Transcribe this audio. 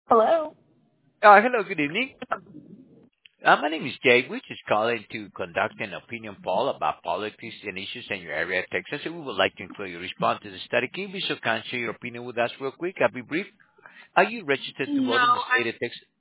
Hello. Hello, good evening. My name is Jay. We're just calling to conduct an opinion poll about politics and issues in your area of Texas, and we would like to include your response to the study. Can you be so kind to share your opinion with us real quick? I'll be brief. Are you registered to No, vote in the I'm state of Texas?